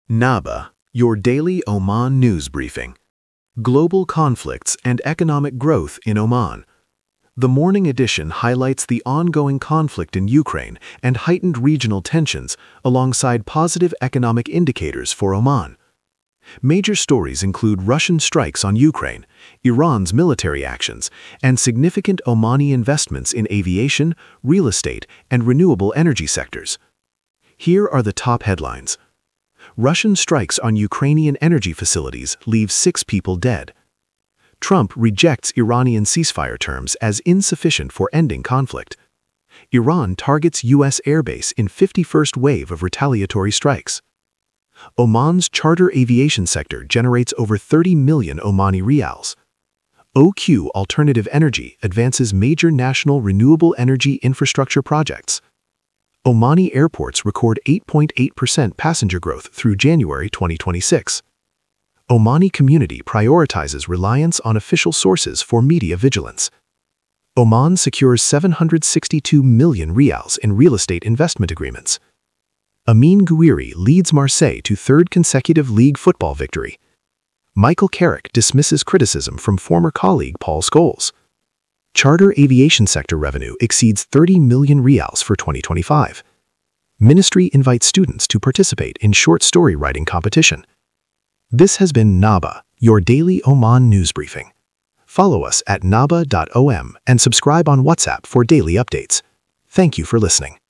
NABA, your daily Oman news briefing. Global conflicts and economic growth in Oman. The morning edition highlights the ongoing conflict in Ukraine and heightened regional tensions alongside positive economic indicators for Oman. Major stories include Russian strikes on Ukraine, Iran's military actions, and significant Omani investments in aviation, real estate, and renewable energy sectors. Here are the top headlines. Russian strikes on Ukrainian energy facilities leave 6 people dead. Trump rejects Iranian ceasefire terms as insufficient for ending conflict. Iran targets U.S. airbase in 51st wave of retaliatory strikes. Oman's charter aviation sector generates over 30 million Omani rials. OQ Alternative Energy advances major national renewable energy infrastructure projects. Omani airports record 8.8% passenger growth through January 2026. Omani community prioritizes reliance on official sources for media vigilance. Oman secures 762 million rials in real estate investment agreements. Amin Gouiri leads Marseille to 3rd consecutive league football victory. Michael Carrick dismisses criticism from former colleague Paul Scholes. Charter aviation sector revenue exceeds 30 million rials for 2025. Ministry invites students to participate in short story writing competition. This has been NABA, your daily Oman news briefing. Follow us at naba.om and subscribe on WhatsApp for daily updates. Thank you for listening.